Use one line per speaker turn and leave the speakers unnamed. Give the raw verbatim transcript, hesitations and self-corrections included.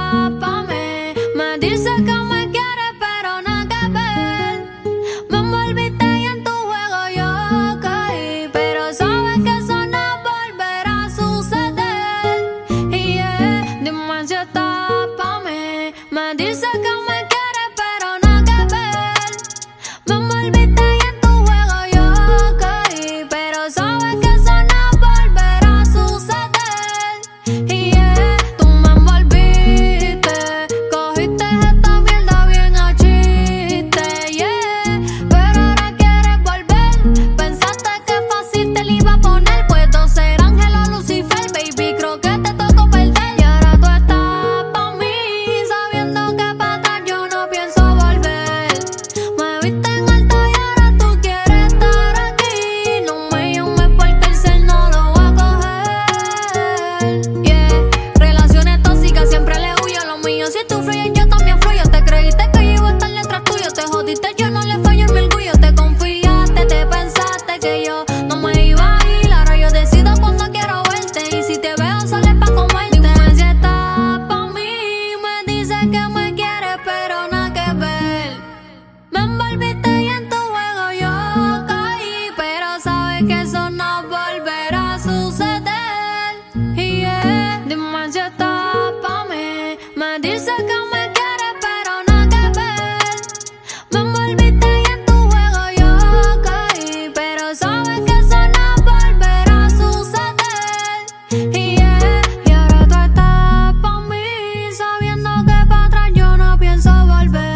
está pa' mí. Me dice que me quiere, pero nada que ver. Me envolviste y en tu juego yo caí, pero sabes que eso no volverá a suceder. Y yeah, dime si está pa' mí. Me dice que me quiere, pero nada que ver. Me envolviste y en tu juego yo caí, pero sabes que eso no volverá a suceder. Y yeah, tú me envolviste, cogiste esta mierda bien a chiste, yeah. Pero ahora quieres volver, pensaste que fácil te la iba a poner. Puedo ser ángel o Lucifer, baby, creo que te tocó perder. Y ahora tú estás pa' mí, sabiendo que pa' atrás yo no pienso volver. Me viste en alto y ahora tú quieres estar aquí. No me llames porque el cel no lo voy a coger. Yeah, relaciones tóxicas siempre le huyo. Lo mío si tú fluyes yo también fluyo. Te creíste que yo iba a estar detrás tuyo. Te jodiste, yo no le fallo en mi orgullo. Te confiaste, te pensaste que yo no me iba a ir. Ahora yo decido cuando quiero verte. Y si te veo solo es pa' comerte. Dime si estás pa' mí. Me dice que me quiere, pero nada que ver. Me envolviste y en tu juego yo caí, pero sabes que eso no volverá a suceder. Y yeah, dime si estás pa' mí. Me dice que me quiere, pero nada que ver. Me envolviste y en tu juego yo caí, pero sabes que eso no volverá a suceder. Y yeah, y ahora tú estás pa' mí, sabiendo que pa' atrás yo no pienso volver.